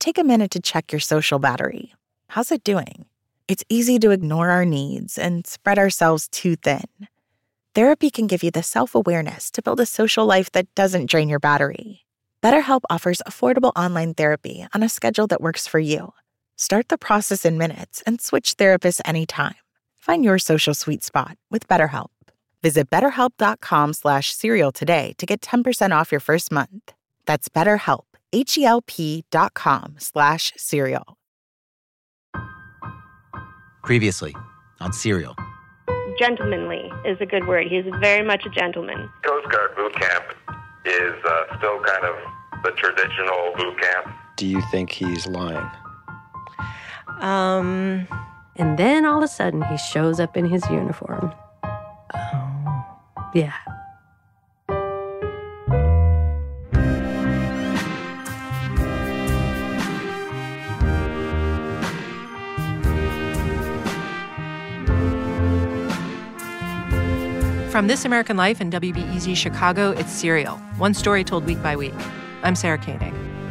take a minute to check your social battery. How's it doing? It's easy to ignore our needs and spread ourselves too thin. Therapy can give you the self-awareness to build a social life that doesn't drain your battery. BetterHelp offers affordable online therapy on a schedule that works for you. Start the process in minutes and switch therapists anytime. Find your social sweet spot with BetterHelp. Visit betterhelp.com/serial today to get 10% off your first month. That's BetterHelp, HELP.com/serial. Previously on Serial. Gentlemanly is a good word. He's very much a gentleman. Coast Guard boot camp is still kind of the traditional boot camp. Do you think he's lying? And then all of a sudden he shows up in his uniform. Oh, yeah. From This American Life and WBEZ Chicago, it's Serial, one story told week by week. I'm Sarah Koenig.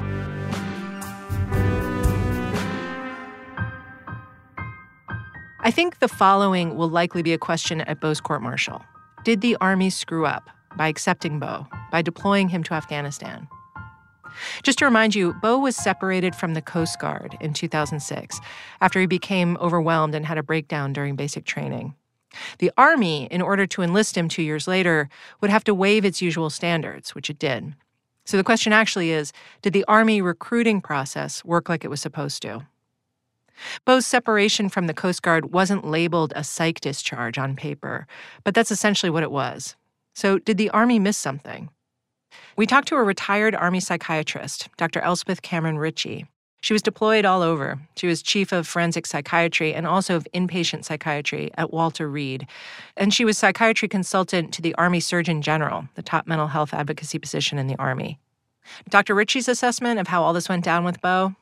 I think the following will likely be a question at Beau's court-martial. Did the Army screw up by accepting Beau, by deploying him to Afghanistan? Just to remind you, Beau was separated from the Coast Guard in 2006 after he became overwhelmed and had a breakdown during basic training. The Army, in order to enlist him 2 years later, would have to waive its usual standards, which it did. So the question actually is, did the Army recruiting process work like it was supposed to? Beau's separation from the Coast Guard wasn't labeled a psych discharge on paper, but that's essentially what it was. So did the Army miss something? We talked to a retired Army psychiatrist, Dr. Elspeth Cameron Ritchie. She was deployed all over. She was chief of forensic psychiatry and also of inpatient psychiatry at Walter Reed. And she was psychiatry consultant to the Army Surgeon General, the top mental health advocacy position in the Army. Dr. Ritchie's assessment of how all this went down with Beau?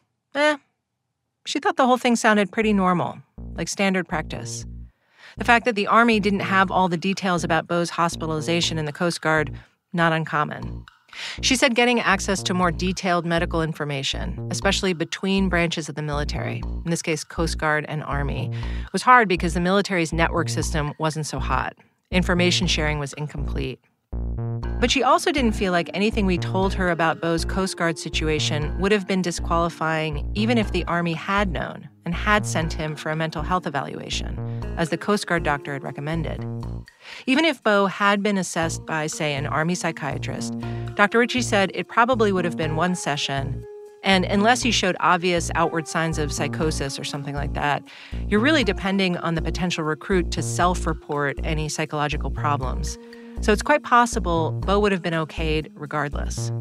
She thought the whole thing sounded pretty normal, like standard practice. The fact that the Army didn't have all the details about Beau's hospitalization in the Coast Guard, not uncommon. She said getting access to more detailed medical information, especially between branches of the military, in this case Coast Guard and Army, was hard because the military's network system wasn't so hot. Information sharing was incomplete. But she also didn't feel like anything we told her about Beau's Coast Guard situation would have been disqualifying even if the Army had known and had sent him for a mental health evaluation, as the Coast Guard doctor had recommended. Even if Beau had been assessed by, say, an Army psychiatrist, Dr. Ritchie said it probably would have been one session, and unless he showed obvious outward signs of psychosis or something like that, you're really depending on the potential recruit to self-report any psychological problems. So it's quite possible Beau would have been okayed regardless.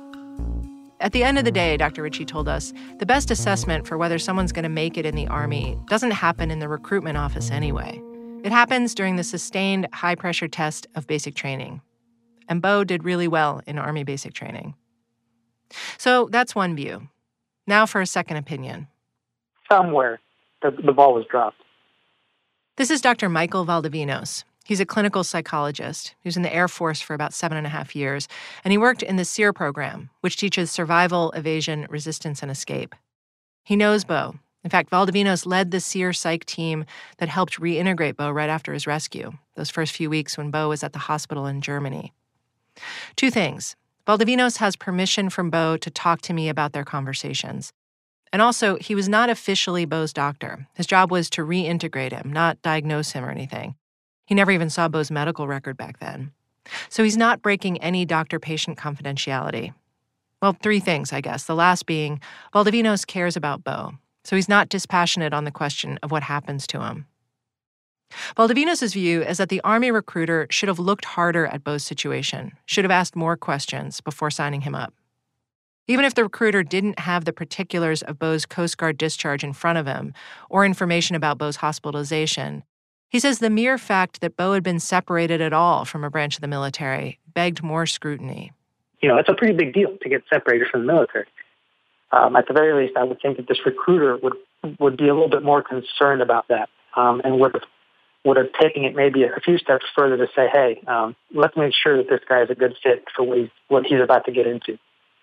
At the end of the day, Dr. Ritchie told us, the best assessment for whether someone's going to make it in the Army doesn't happen in the recruitment office anyway. It happens during the sustained high-pressure test of basic training. And Beau did really well in Army basic training. So that's one view. Now for a second opinion. Somewhere, the ball was dropped. This is Dr. Michael Valdovinos. He's a clinical psychologist. He was in the Air Force for about 7.5 years, and he worked in the SERE program, which teaches survival, evasion, resistance, and escape. He knows Beau. In fact, Valdovinos led the SERE psych team that helped reintegrate Beau right after his rescue, those first few weeks when Beau was at the hospital in Germany. Two things. Valdovinos has permission from Beau to talk to me about their conversations. And also, he was not officially Beau's doctor. His job was to reintegrate him, not diagnose him or anything. He never even saw Beau's medical record back then. So he's not breaking any doctor-patient confidentiality. Well, three things, I guess. The last being, Valdovinos cares about Beau, so he's not dispassionate on the question of what happens to him. Valdovinos' view is that the Army recruiter should have looked harder at Beau's situation, should have asked more questions before signing him up. Even if the recruiter didn't have the particulars of Beau's Coast Guard discharge in front of him or information about Beau's hospitalization, he says the mere fact that Beau had been separated at all from a branch of the military begged more scrutiny. It's a pretty big deal to get separated from the military. At the very least, I would think that this recruiter would be a little bit more concerned about that and would have taken it maybe a few steps further to say, hey, let's make sure that this guy is a good fit for what he's about to get into.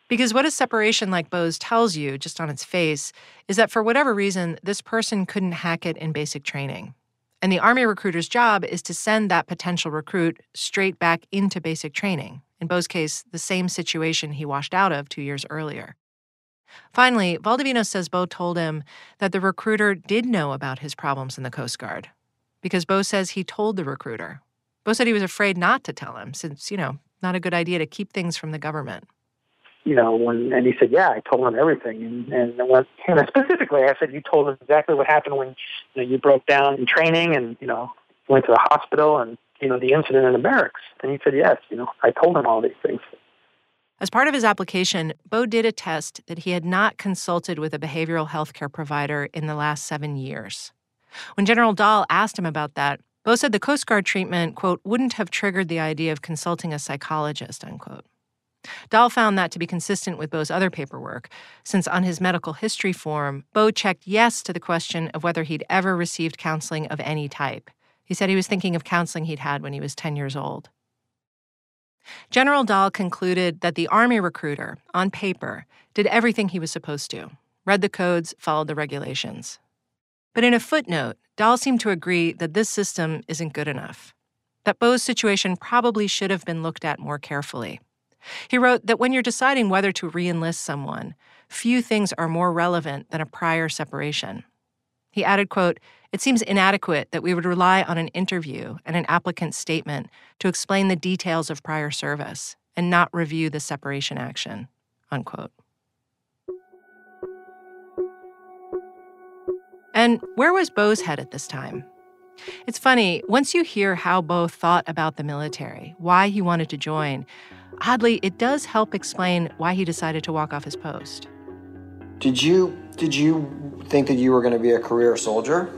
Because what a separation like Bo's tells you, just on its face, is that for whatever reason, this person couldn't hack it in basic training. And the Army recruiter's job is to send that potential recruit straight back into basic training. In Bo's case, the same situation he washed out of 2 years earlier. Finally, Valdivino says Bo told him that the recruiter did know about his problems in the Coast Guard, because Bo says he told the recruiter. Bo said he was afraid not to tell him since, not a good idea to keep things from the government. And he said, yeah, I told him everything. And specifically, I said, you told him exactly what happened when you broke down in training and, went to the hospital and, the incident in the barracks. And he said, yes, I told him all these things. As part of his application, Bo did attest that he had not consulted with a behavioral health care provider in the last 7 years. When General Dahl asked him about that, Bo said the Coast Guard treatment, quote, wouldn't have triggered the idea of consulting a psychologist, unquote. Dahl found that to be consistent with Bo's other paperwork, since on his medical history form, Bo checked yes to the question of whether he'd ever received counseling of any type. He said he was thinking of counseling he'd had when he was 10 years old. General Dahl concluded that the Army recruiter, on paper, did everything he was supposed to, read the codes, followed the regulations. But in a footnote, Dahl seemed to agree that this system isn't good enough, that Bo's situation probably should have been looked at more carefully. He wrote that when you're deciding whether to re-enlist someone, few things are more relevant than a prior separation. He added, quote, it seems inadequate that we would rely on an interview and an applicant's statement to explain the details of prior service and not review the separation action, unquote. And where was Bo's head at this time? It's funny, once you hear how Bo thought about the military, why he wanted to join, oddly, it does help explain why he decided to walk off his post. Did you think that you were going to be a career soldier?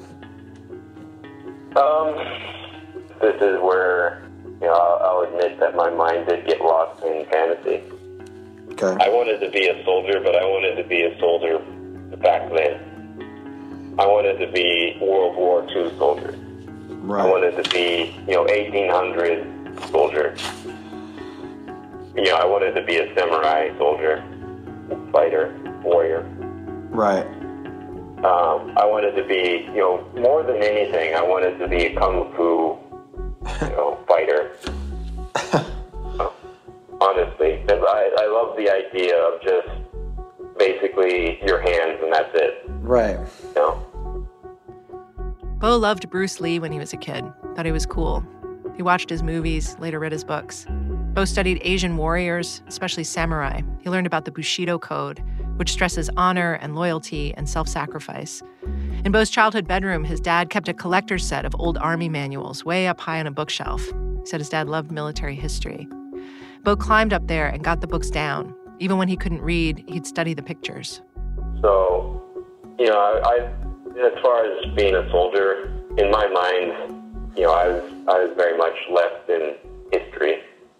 This is where, I'll admit that my mind did get lost in fantasy. Okay. I wanted to be a soldier, but I wanted to be a soldier back then. I wanted to be World War II soldier. Right. I wanted to be, 1800 soldier. I wanted to be a samurai soldier, fighter, warrior. Right. I wanted to be, more than anything, I wanted to be a kung fu, fighter. Honestly, because I love the idea of just basically your hands and that's it. Right. Bo loved Bruce Lee when he was a kid, thought he was cool. He watched his movies, later read his books. Bo studied Asian warriors, especially samurai. He learned about the Bushido Code, which stresses honor and loyalty and self-sacrifice. In Bo's childhood bedroom, his dad kept a collector's set of old Army manuals way up high on a bookshelf. He said his dad loved military history. Bo climbed up there and got the books down. Even when he couldn't read, he'd study the pictures. So, I as far as being a soldier, in my mind, I was very much left in history.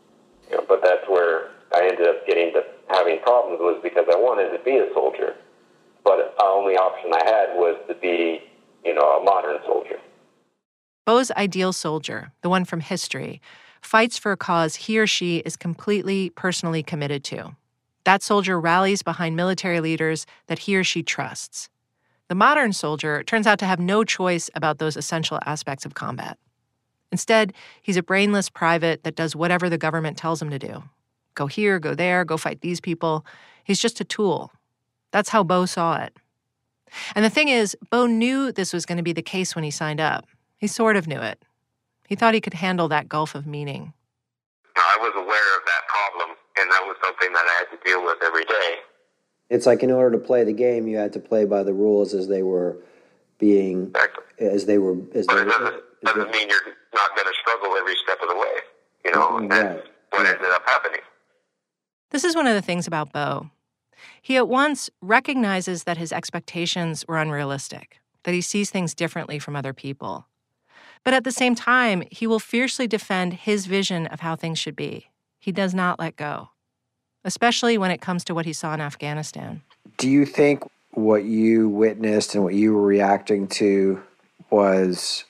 But that's where I ended up getting to having problems was because I wanted to be a soldier. But the only option I had was to be, a modern soldier. Bo's ideal soldier, the one from history, fights for a cause he or she is completely personally committed to. That soldier rallies behind military leaders that he or she trusts. The modern soldier turns out to have no choice about those essential aspects of combat. Instead, he's a brainless private that does whatever the government tells him to do. Go here, go there, go fight these people. He's just a tool. That's how Bo saw it. And the thing is, Bo knew this was going to be the case when he signed up. He sort of knew it. He thought he could handle that gulf of meaning. I was aware of that problem, and that was something that I had to deal with every day. It's like in order to play the game, you had to play by the rules as they were being, Exactly. But it doesn't mean you're not going to struggle every step of the way, and that's what ended up happening. This is one of the things about Bo. He at once recognizes that his expectations were unrealistic, that he sees things differently from other people. But at the same time, he will fiercely defend his vision of how things should be. He does not let go, especially when it comes to what he saw in Afghanistan. Do you think what you witnessed and what you were reacting to was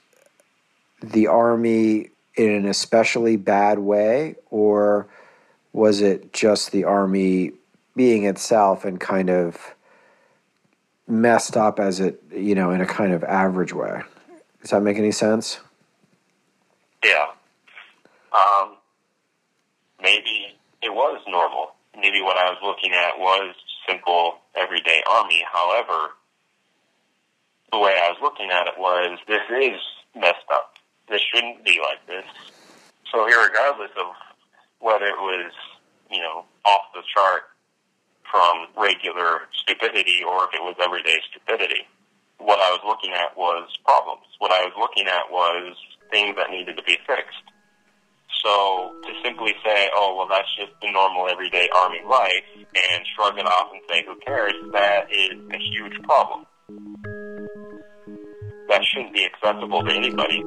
the Army in an especially bad way, or was it just the Army being itself and kind of messed up as it, in a kind of average way. Does that make any sense? Yeah. Maybe it was normal. Maybe what I was looking at was simple, everyday Army. However, the way I was looking at it was, this is messed up. This shouldn't be like this. So irregardless of whether it was, off the chart from regular stupidity or if it was everyday stupidity, what I was looking at was problems. What I was looking at was things that needed to be fixed. So to simply say, oh, well, that's just the normal everyday Army life, and shrug it off and say, who cares, that is a huge problem. That shouldn't be acceptable to anybody.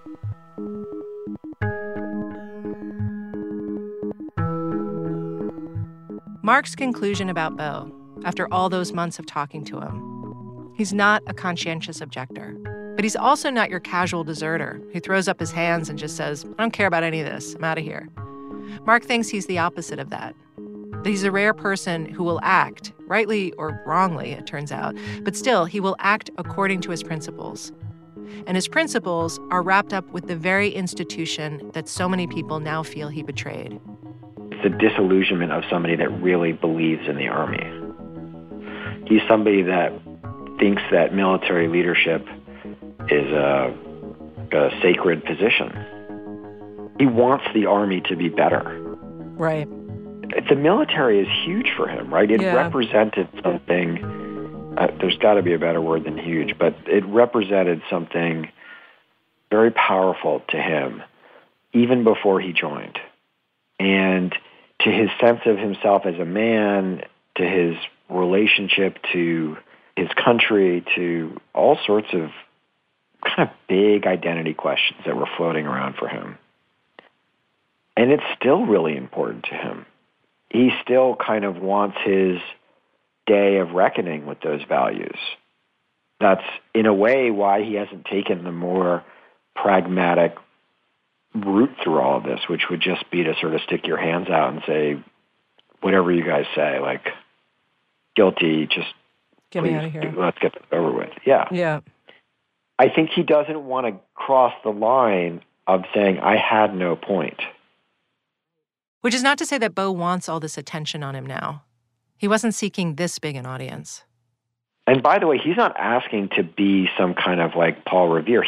Mark's conclusion about Bo, after all those months of talking to him: he's not a conscientious objector, but he's also not your casual deserter who throws up his hands and just says, I don't care about any of this, I'm out of here. Mark thinks he's the opposite of that. That he's a rare person who will act, rightly or wrongly, it turns out, but still, he will act according to his principles. And his principles are wrapped up with the very institution that so many people now feel he betrayed. It's a disillusionment of somebody that really believes in the Army. He's somebody that thinks that military leadership is a sacred position. He wants the Army to be better. Right. The military is huge for him, right? It represented something, there's got to be a better word than huge, but it represented something very powerful to him even before he joined. And to his sense of himself as a man, to his relationship to his country, to all sorts of kind of big identity questions that were floating around for him. And it's still really important to him. He still kind of wants his day of reckoning with those values. That's, in a way, why he hasn't taken the more pragmatic route through all of this, which would just be to sort of stick your hands out and say, whatever you guys say, like, guilty, just get me out of here. Let's get this over with. Yeah. Yeah. I think he doesn't want to cross the line of saying, I had no point. Which is not to say that Bo wants all this attention on him now. He wasn't seeking this big an audience. And by the way, he's not asking to be some kind of like Paul Revere.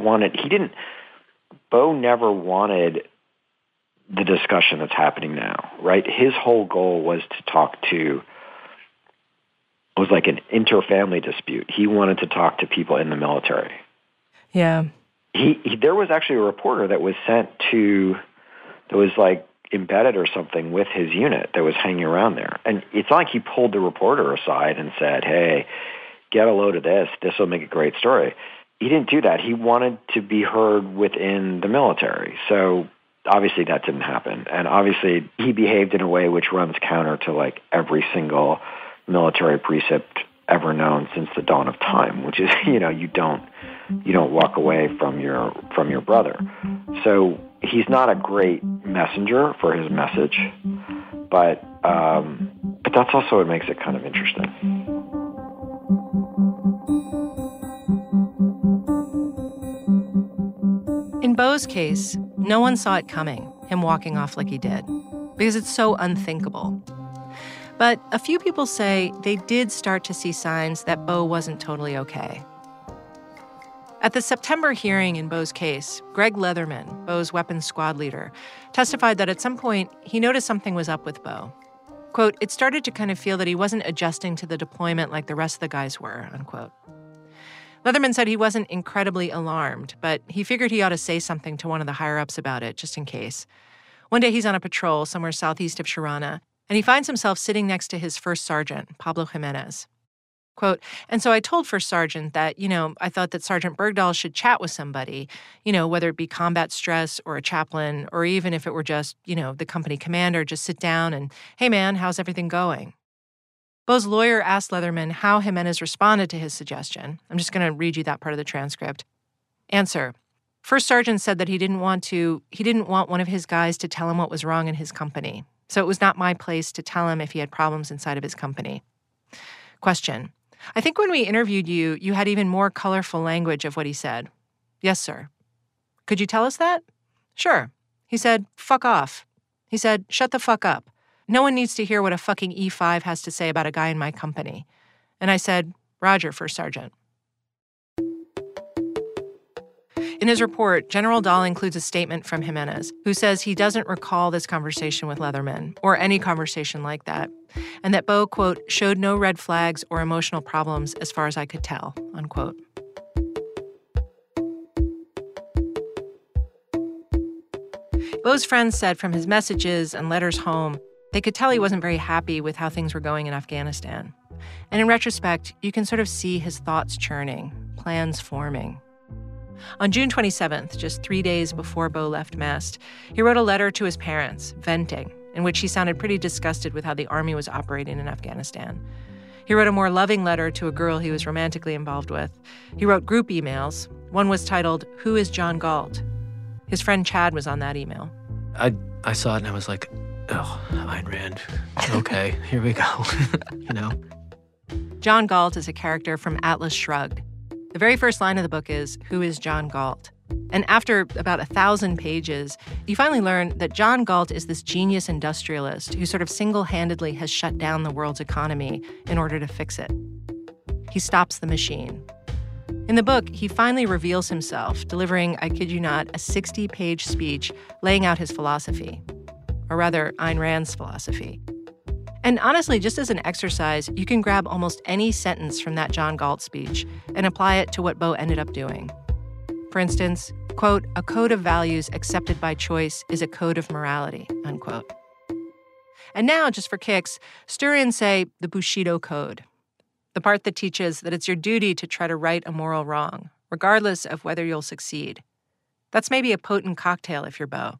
Bo never wanted the discussion that's happening now, right? His whole goal was to talk to, it was like an interfamily dispute. He wanted to talk to people in the military. Yeah. There was actually a reporter that was sent to, that was like embedded or something with his unit that was hanging around there. And it's not like he pulled the reporter aside and said, hey, get a load of this. This will make a great story. He didn't do that. He wanted to be heard within the military. So obviously that didn't happen. And obviously he behaved in a way which runs counter to like every single military precept ever known since the dawn of time, which is, you don't walk away from your brother. So he's not a great messenger for his message, but that's also what makes it kind of interesting. In Bo's case, no one saw it coming, him walking off like he did, because it's so unthinkable. But a few people say they did start to see signs that Bo wasn't totally okay. At the September hearing in Bo's case, Greg Leatherman, Bo's weapons squad leader, testified that at some point he noticed something was up with Bo. Quote, it started to kind of feel that he wasn't adjusting to the deployment like the rest of the guys were, unquote. Leatherman said he wasn't incredibly alarmed, but he figured he ought to say something to one of the higher-ups about it, just in case. One day he's on a patrol somewhere southeast of Tirana, and he finds himself sitting next to his first sergeant, Pablo Jimenez. Quote, and so I told First Sergeant that, I thought that Sergeant Bergdahl should chat with somebody, whether it be combat stress or a chaplain, or even if it were just, the company commander, just sit down and, hey man, how's everything going? Bo's lawyer asked Leatherman how Jimenez responded to his suggestion. I'm just going to read you that part of the transcript. Answer. First Sergeant said that he didn't want one of his guys to tell him what was wrong in his company. So it was not my place to tell him if he had problems inside of his company. Question. I think when we interviewed you, you had even more colorful language of what he said. Yes, sir. Could you tell us that? Sure. He said, fuck off. He said, shut the fuck up. No one needs to hear what a fucking E5 has to say about a guy in my company. And I said, Roger, First Sergeant. In his report, General Dahl includes a statement from Jimenez, who says he doesn't recall this conversation with Leatherman, or any conversation like that, and that Bo, quote, showed no red flags or emotional problems as far as I could tell, unquote. Bo's friends said from his messages and letters home, they could tell he wasn't very happy with how things were going in Afghanistan. And in retrospect, you can sort of see his thoughts churning, plans forming. On June 27th, just 3 days before Bo left Mast, he wrote a letter to his parents, venting, in which he sounded pretty disgusted with how the Army was operating in Afghanistan. He wrote a more loving letter to a girl he was romantically involved with. He wrote group emails. One was titled, Who is John Galt? His friend Chad was on that email. I saw it and I was like, oh, Ayn Rand. Okay, here we go. You know? John Galt is a character from Atlas Shrugged. The very first line of the book is, Who is John Galt? And after about 1,000 pages, you finally learn that John Galt is this genius industrialist who sort of single-handedly has shut down the world's economy in order to fix it. He stops the machine. In the book, he finally reveals himself, delivering, I kid you not, a 60-page speech laying out his philosophy. Or rather, Ayn Rand's philosophy. And honestly, just as an exercise, you can grab almost any sentence from that John Galt speech and apply it to what Bo ended up doing. For instance, quote, a code of values accepted by choice is a code of morality, unquote. And now, just for kicks, stir in, say, the Bushido Code, the part that teaches that it's your duty to try to right a moral wrong, regardless of whether you'll succeed. That's maybe a potent cocktail if you're Bo.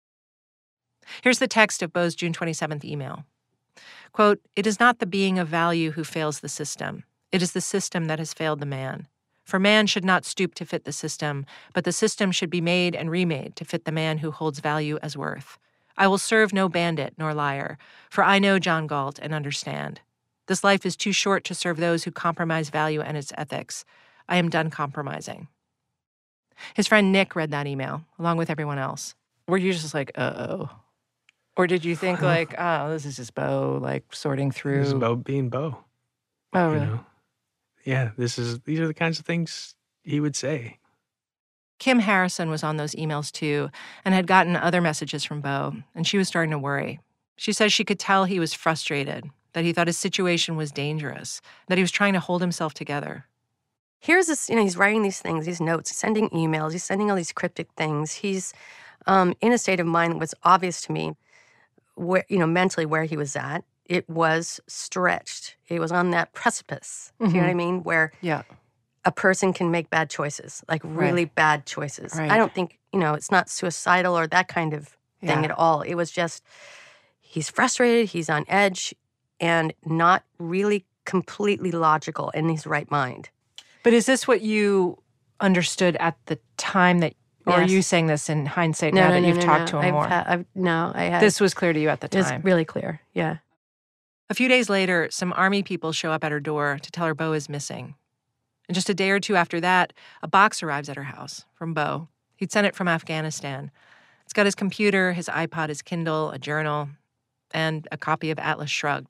Here's the text of Bo's June 27th email. Quote, it is not the being of value who fails the system. It is the system that has failed the man. For man should not stoop to fit the system, but the system should be made and remade to fit the man who holds value as worth. I will serve no bandit nor liar, for I know John Galt and understand. This life is too short to serve those who compromise value and its ethics. I am done compromising. His friend Nick read that email, along with everyone else. Were you just like, uh-oh? Or did you think like, oh, this is just Bo, like sorting through? This is Bo being Bo. Oh, really? You know? Yeah, these are the kinds of things he would say. Kim Harrison was on those emails too and had gotten other messages from Bo, and she was starting to worry. She says she could tell he was frustrated, that he thought his situation was dangerous, that he was trying to hold himself together. Here's this, he's writing these things, these notes, sending emails, he's sending all these cryptic things. He's in a state of mind that was obvious to me, where, mentally where he was at. It was stretched. It was on that precipice. Do you know what I mean? Where a person can make bad choices, like really bad choices. Right. I don't think, it's not suicidal or that kind of thing at all. It was just, he's frustrated, he's on edge, and not really completely logical in his right mind. But is this what you understood at the time that, or are you saying this in hindsight now that you've talked to him more? I had. This was clear to you at the time? It was really clear, yeah. A few days later, some Army people show up at her door to tell her Bo is missing. And just a day or two after that, a box arrives at her house from Bo. He'd sent it from Afghanistan. It's got his computer, his iPod, his Kindle, a journal, and a copy of Atlas Shrugged.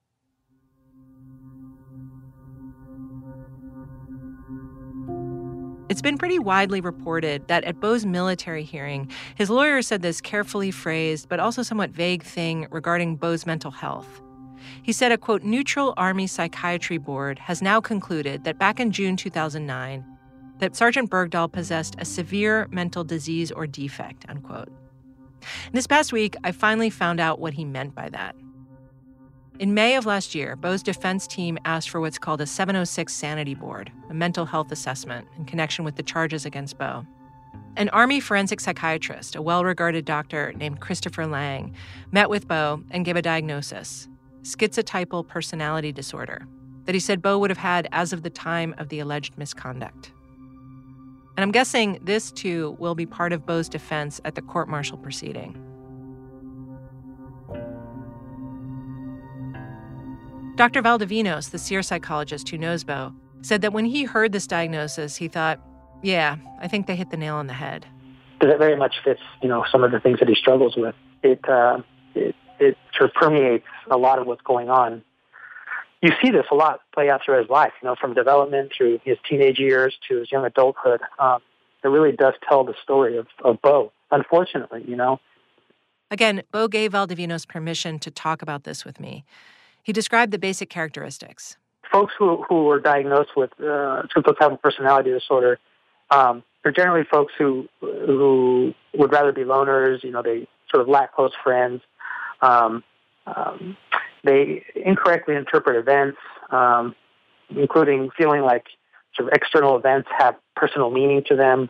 It's been pretty widely reported that at Bo's military hearing, his lawyer said this carefully phrased but also somewhat vague thing regarding Bo's mental health. He said a, quote, neutral Army psychiatry board has now concluded that back in June 2009, that Sergeant Bergdahl possessed a severe mental disease or defect, unquote. And this past week, I finally found out what he meant by that. In May of last year, Bo's defense team asked for what's called a 706 sanity board, a mental health assessment in connection with the charges against Bo. An Army forensic psychiatrist, a well-regarded doctor named Christopher Lang, met with Bo and gave a diagnosis, schizotypal personality disorder, that he said Bo would have had as of the time of the alleged misconduct. And I'm guessing this, too, will be part of Bo's defense at the court-martial proceeding. Dr. Valdivinos, the SEER psychologist who knows Bo, said that when he heard this diagnosis, he thought, yeah, I think they hit the nail on the head. That very much fits, some of the things that he struggles with. It sort of permeates a lot of what's going on. You see this a lot play out through his life, from development through his teenage years to his young adulthood. It really does tell the story of Bo, unfortunately, Again, Bo gave Valdivinos permission to talk about this with me. He described the basic characteristics. Folks who were diagnosed with schizotypal personality disorder are generally folks who would rather be loners. They sort of lack close friends. They incorrectly interpret events, including feeling like sort of external events have personal meaning to them.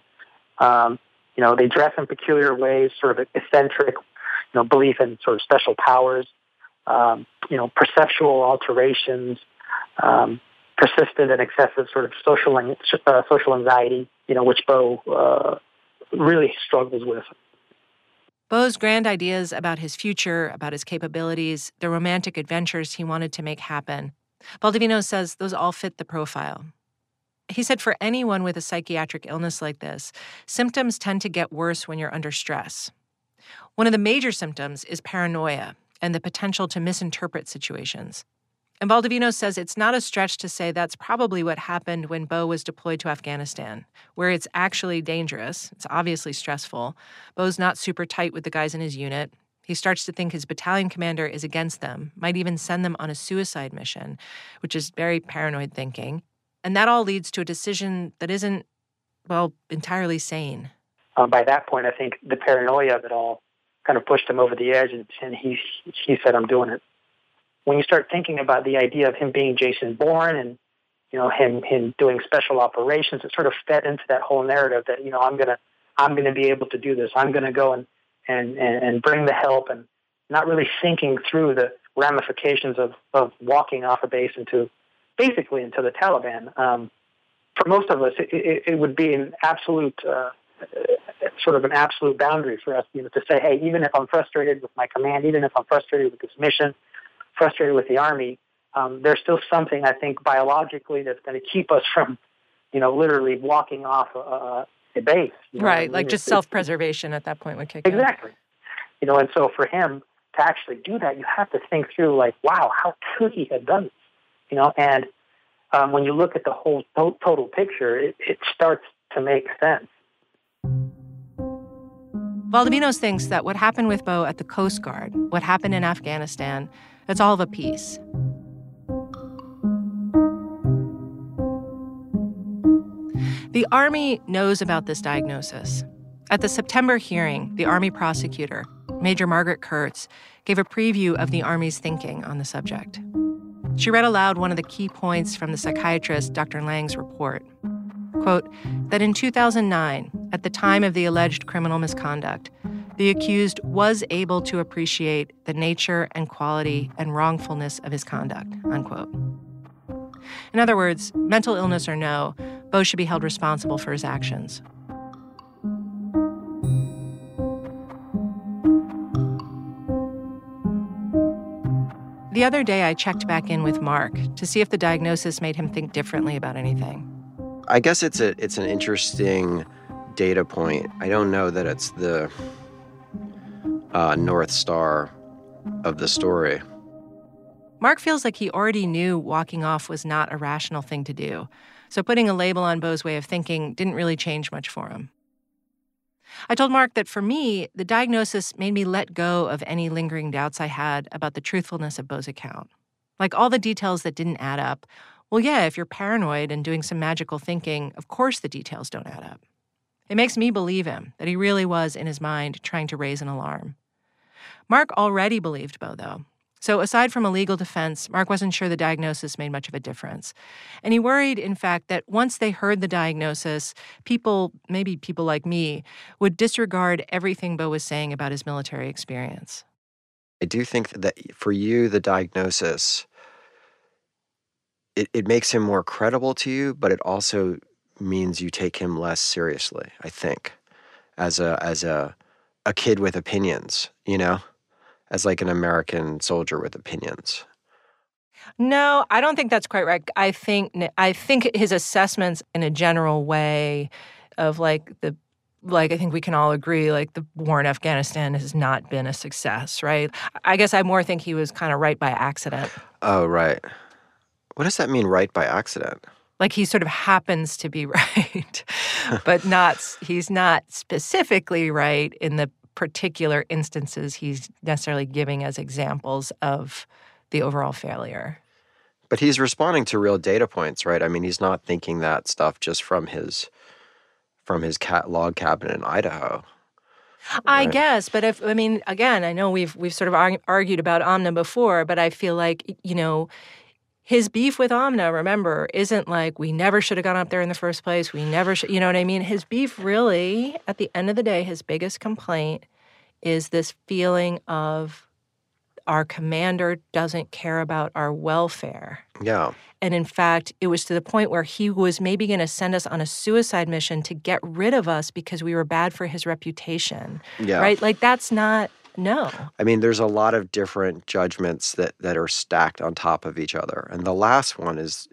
They dress in peculiar ways, sort of eccentric, belief in sort of special powers, perceptual alterations, persistent and excessive sort of social anxiety, which Bo really struggles with. Bo's grand ideas about his future, about his capabilities, the romantic adventures he wanted to make happen, Valdivinos says those all fit the profile. He said for anyone with a psychiatric illness like this, symptoms tend to get worse when you're under stress. One of the major symptoms is paranoia and the potential to misinterpret situations. And Valdivinos says it's not a stretch to say that's probably what happened when Bo was deployed to Afghanistan, where it's actually dangerous. It's obviously stressful. Bo's not super tight with the guys in his unit. He starts to think his battalion commander is against them, might even send them on a suicide mission, which is very paranoid thinking. And that all leads to a decision that isn't, entirely sane. By that point, I think the paranoia of it all kind of pushed him over the edge, and he said, I'm doing it. When you start thinking about the idea of him being Jason Bourne and, him doing special operations, it sort of fed into that whole narrative that, I'm gonna be able to do this. I'm gonna go and bring the help, and not really thinking through the ramifications of walking off a base into the Taliban. For most of us, it would be an absolute, sort of an absolute boundary for us, to say, hey, even if I'm frustrated with my command, even if I'm frustrated with this mission, frustrated with the Army, there's still something, I think, biologically that's going to keep us from, literally walking off a base. Right, like just self-preservation at that point would kick in. Exactly. And so for him to actually do that, you have to think through, like, wow, how could he have done this? And when you look at the whole total picture, it starts to make sense. Valdivinos thinks that what happened with Bo at the Coast Guard, what happened in Afghanistan, it's all of a piece. The Army knows about this diagnosis. At the September hearing, the Army prosecutor, Major Margaret Kurtz, gave a preview of the Army's thinking on the subject. She read aloud one of the key points from the psychiatrist Dr. Lang's report. Quote, that in 2009, at the time of the alleged criminal misconduct, the accused was able to appreciate the nature and quality and wrongfulness of his conduct, unquote. In other words, mental illness or no, Bo should be held responsible for his actions. The other day, I checked back in with Mark to see if the diagnosis made him think differently about anything. I guess it's an interesting data point. I don't know that it's the North Star of the story. Mark feels like he already knew walking off was not a rational thing to do, so putting a label on Bo's way of thinking didn't really change much for him. I told Mark that for me, the diagnosis made me let go of any lingering doubts I had about the truthfulness of Bo's account. Like all the details that didn't add up. Well, yeah, if you're paranoid and doing some magical thinking, of course the details don't add up. It makes me believe him, that he really was, in his mind, trying to raise an alarm. Mark already believed Bo, though. So aside from a legal defense, Mark wasn't sure the diagnosis made much of a difference. And he worried, in fact, that once they heard the diagnosis, people, maybe people like me, would disregard everything Bo was saying about his military experience. I do think that for you, the diagnosis, it makes him more credible to you, but it also means you take him less seriously, I think, as a kid with opinions, as like an American soldier with opinions. No, I don't think that's quite right. I think his assessments in a general way of I think we can all agree, the war in Afghanistan has not been a success, right? I guess I more think he was kind of right by accident. Oh, right. What does that mean, right by accident? Like he sort of happens to be right, but he's not specifically right in the particular instances he's necessarily giving as examples of the overall failure. But he's responding to real data points, right? I mean, he's not thinking that stuff just from his log cabin in Idaho. I Right. guess, but again, I know we've sort of argued about Amna before, but I feel like, his beef with Amna, remember, isn't like we never should have gone up there in the first place. We never should, you know what I mean? His beef really, at the end of the day, his biggest complaint is this feeling of our commander doesn't care about our welfare. Yeah. And in fact, it was to the point where he was maybe going to send us on a suicide mission to get rid of us because we were bad for his reputation. Yeah. Right? Like, that's not, no. I mean, there's a lot of different judgments that are stacked on top of each other. And the last one is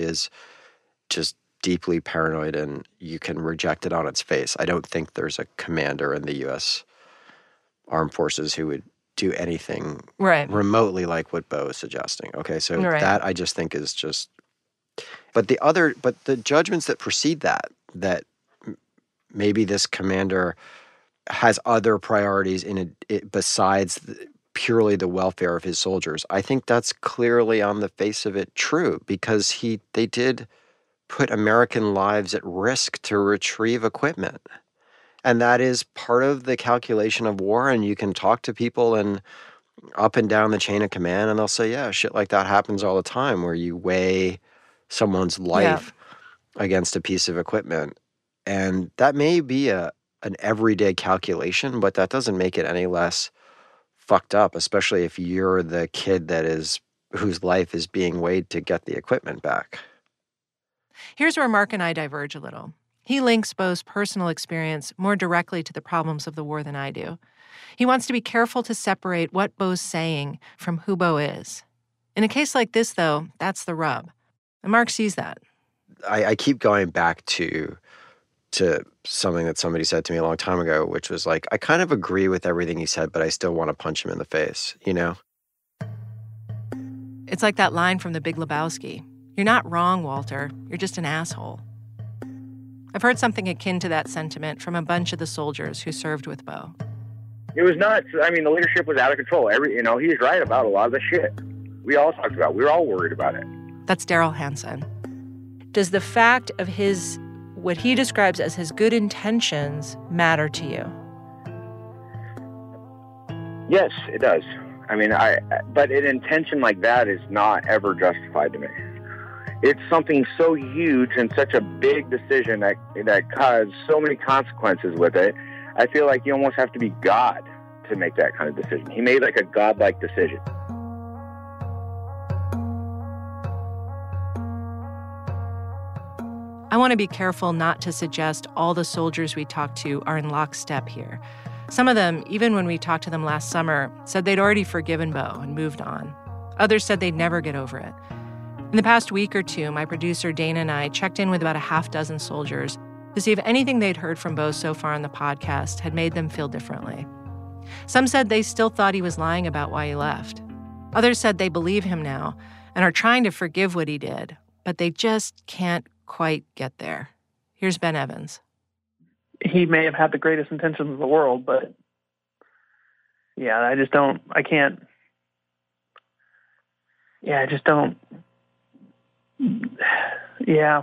just deeply paranoid, and you can reject it on its face. I don't think there's a commander in the U.S. Armed Forces who would do anything remotely like what Bo is suggesting. Okay, so that I just think is just... But the judgments that precede that maybe this commander has other priorities besides purely the welfare of his soldiers. I think that's clearly on the face of it true, because they did put American lives at risk to retrieve equipment. And that is part of the calculation of war. And you can talk to people and up and down the chain of command, and they'll say, yeah, shit like that happens all the time, where you weigh someone's life against a piece of equipment. And that may be an everyday calculation, but that doesn't make it any less fucked up, especially if you're the kid whose life is being weighed to get the equipment back. Here's where Mark and I diverge a little. He links Bo's personal experience more directly to the problems of the war than I do. He wants to be careful to separate what Bo's saying from who Bo is. In a case like this, though, that's the rub. And Mark sees that. I keep going back to something that somebody said to me a long time ago, which was like, I kind of agree with everything he said, but I still want to punch him in the face, you know? It's like that line from The Big Lebowski. You're not wrong, Walter. You're just an asshole. I've heard something akin to that sentiment from a bunch of the soldiers who served with Bo. It was nuts. I mean, the leadership was out of control. He was right about a lot of the shit we all talked about. We were all worried about it. That's Daryl Hansen. Does the fact of what he describes as his good intentions matter to you? Yes, it does. I mean, but an intention like that is not ever justified to me. It's something so huge and such a big decision that caused so many consequences with it. I feel like you almost have to be God to make that kind of decision. He made like a godlike decision. I want to be careful not to suggest all the soldiers we talk to are in lockstep here. Some of them, even when we talked to them last summer, said they'd already forgiven Bo and moved on. Others said they'd never get over it. In the past week or two, my producer Dana and I checked in with about a half dozen soldiers to see if anything they'd heard from Bo so far on the podcast had made them feel differently. Some said they still thought he was lying about why he left. Others said they believe him now and are trying to forgive what he did, but they just can't quite get there. Here's Ben Evans. He may have had the greatest intentions in the world, but yeah, I just don't. Yeah.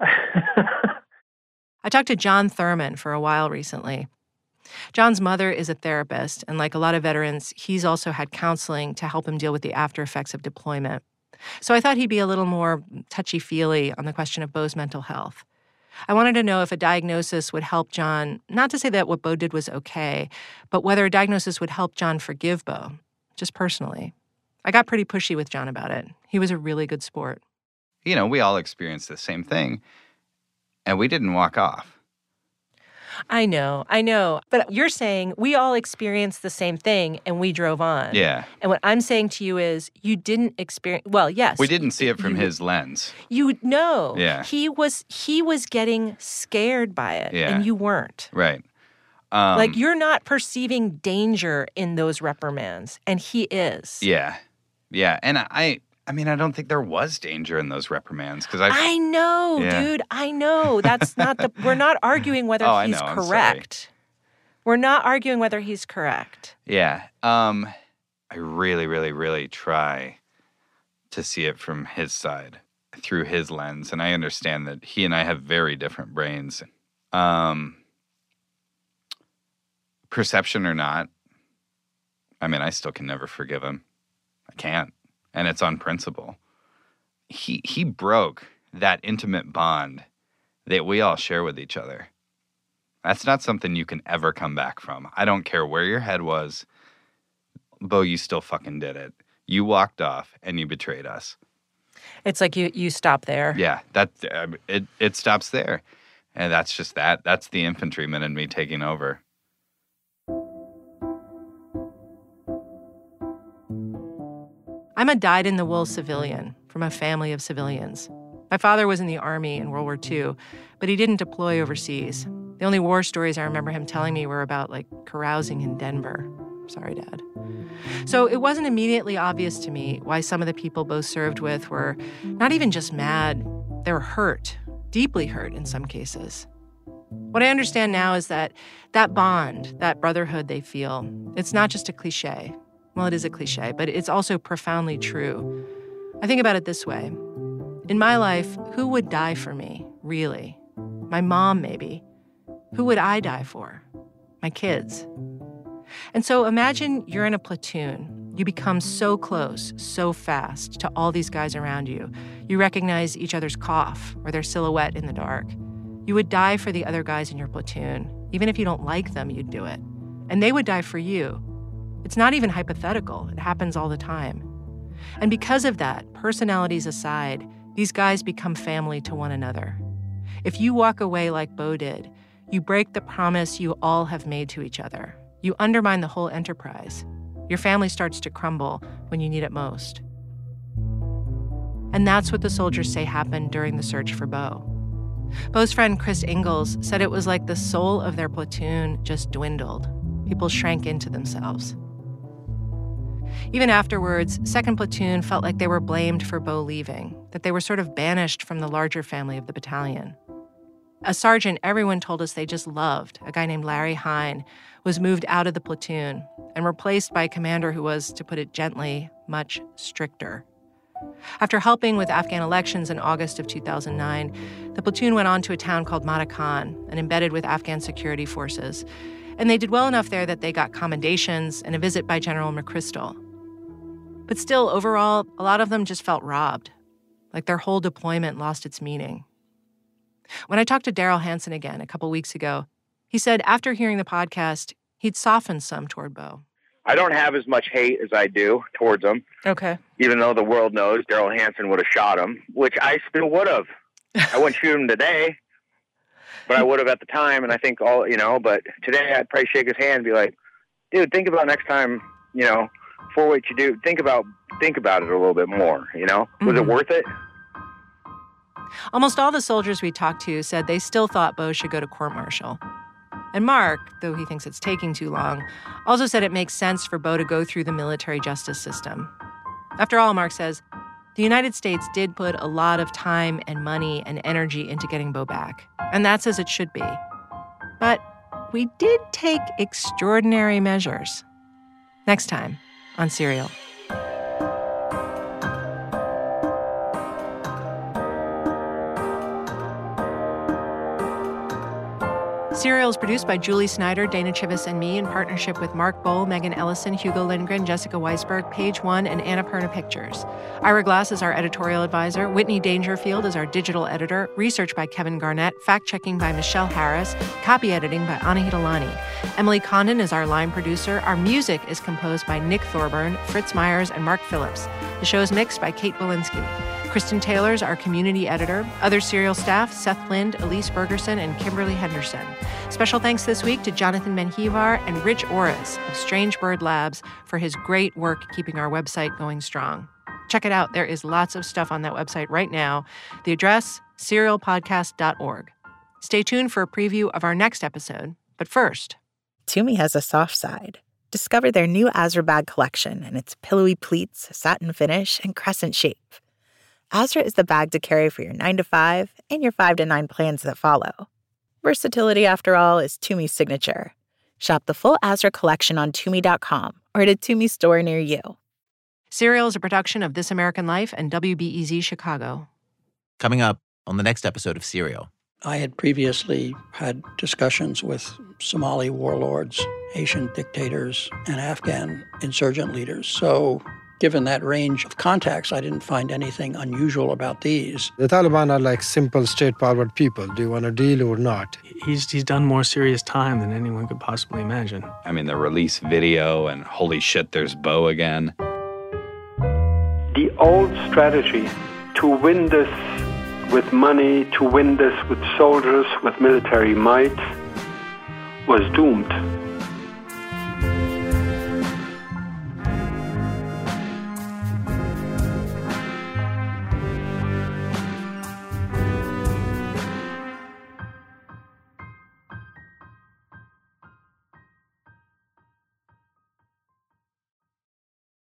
I talked to John Thurman for a while recently. John's mother is a therapist, and like a lot of veterans, he's also had counseling to help him deal with the after effects of deployment. So I thought he'd be a little more touchy-feely on the question of Bo's mental health. I wanted to know if a diagnosis would help John, not to say that what Bo did was okay, but whether a diagnosis would help John forgive Bo, just personally. I got pretty pushy with John about it. He was a really good sport. We all experienced the same thing, and we didn't walk off. I know. But you're saying we all experienced the same thing and we drove on. Yeah. And what I'm saying to you is you didn't experience, well, yes. We didn't see it from his lens. You know. Yeah. He was getting scared by it and you weren't. Right. Like you're not perceiving danger in those reprimands and he is. Yeah. Yeah. And I mean, I don't think there was danger in those reprimands because I know, dude. I know. That's not we're not arguing whether he's correct. We're not arguing whether he's correct. Yeah. I really, really, really try to see it from his side, through his lens. And I understand that he and I have very different brains. Perception or not, I mean, I still can never forgive him. I can't. And it's on principle. He broke that intimate bond that we all share with each other. That's not something you can ever come back from. I don't care where your head was. Bo, you still fucking did it. You walked off and you betrayed us. It's like you stop there. Yeah, it stops there. And that's just that. That's the infantryman in me taking over. I'm a dyed-in-the-wool civilian from a family of civilians. My father was in the Army in World War II, but he didn't deploy overseas. The only war stories I remember him telling me were about, like, carousing in Denver. Sorry, Dad. So it wasn't immediately obvious to me why some of the people Bo served with were not even just mad, they were hurt, deeply hurt in some cases. What I understand now is that bond, that brotherhood they feel, it's not just a cliche. Well, it is a cliche, but it's also profoundly true. I think about it this way. In my life, who would die for me, really? My mom, maybe. Who would I die for? My kids. And so imagine you're in a platoon. You become so close, so fast to all these guys around you. You recognize each other's cough or their silhouette in the dark. You would die for the other guys in your platoon. Even if you don't like them, you'd do it. And they would die for you. It's not even hypothetical. It happens all the time. And because of that, personalities aside, these guys become family to one another. If you walk away like Bo did, you break the promise you all have made to each other. You undermine the whole enterprise. Your family starts to crumble when you need it most. And that's what the soldiers say happened during the search for Bo. Bo's friend Chris Ingalls said it was like the soul of their platoon just dwindled. People shrank into themselves. Even afterwards, 2nd Platoon felt like they were blamed for Bo leaving, that they were sort of banished from the larger family of the battalion. A sergeant everyone told us they just loved, a guy named Larry Hine, was moved out of the platoon and replaced by a commander who was, to put it gently, much stricter. After helping with Afghan elections in August of 2009, the platoon went on to a town called Matakan and embedded with Afghan security forces. And they did well enough there that they got commendations and a visit by General McChrystal. But still, overall, a lot of them just felt robbed, like their whole deployment lost its meaning. When I talked to Daryl Hansen again a couple weeks ago, he said after hearing the podcast, he'd softened some toward Bo. I don't have as much hate as I do towards him. Okay. Even though the world knows Daryl Hansen would have shot him, which I still would have. I wouldn't shoot him today, but I would have at the time. And I think but today I'd probably shake his hand and be like, dude, think about next time, for what you do, think about it a little bit more, Was it worth it? Almost all the soldiers we talked to said they still thought Bo should go to court-martial. And Mark, though he thinks it's taking too long, also said it makes sense for Bo to go through the military justice system. After all, Mark says, the United States did put a lot of time and money and energy into getting Bo back, and that's as it should be. But we did take extraordinary measures. Next time on Serial. Serial is produced by Julie Snyder, Dana Chivvis, and me in partnership with Mark Bohl, Megan Ellison, Hugo Lindgren, Jessica Weisberg, Page One, and Annapurna Pictures. Ira Glass is our editorial advisor. Whitney Dangerfield is our digital editor. Research by Kevin Garnett. Fact-checking by Michelle Harris. Copy editing by Anahit Alani. Emily Condon is our line producer. Our music is composed by Nick Thorburn, Fritz Myers, and Mark Phillips. The show is mixed by Kate Belinsky. Kristen Taylor's our community editor. Other Serial staff, Seth Lind, Elise Bergerson, and Kimberly Henderson. Special thanks this week to Jonathan Menjivar and Rich Orris of Strange Bird Labs for his great work keeping our website going strong. Check it out. There is lots of stuff on that website right now. The address, serialpodcast.org. Stay tuned for a preview of our next episode. But first, Tumi has a soft side. Discover their new Azra bag collection and its pillowy pleats, satin finish, and crescent shape. Azra is the bag to carry for your 9 to 5 and your 5 to 9 plans that follow. Versatility, after all, is Tumi's signature. Shop the full Azra collection on Tumi.com or at a Tumi store near you. Serial is a production of This American Life and WBEZ Chicago. Coming up on the next episode of Serial. I had previously had discussions with Somali warlords, Haitian dictators, and Afghan insurgent leaders. So given that range of contacts, I didn't find anything unusual about these. The Taliban are like simple, straightforward people. Do you want to deal or not? He's done more serious time than anyone could possibly imagine. I mean, the release video and holy shit, there's Bo again. The old strategy to win this with money, to win this with soldiers, with military might, was doomed.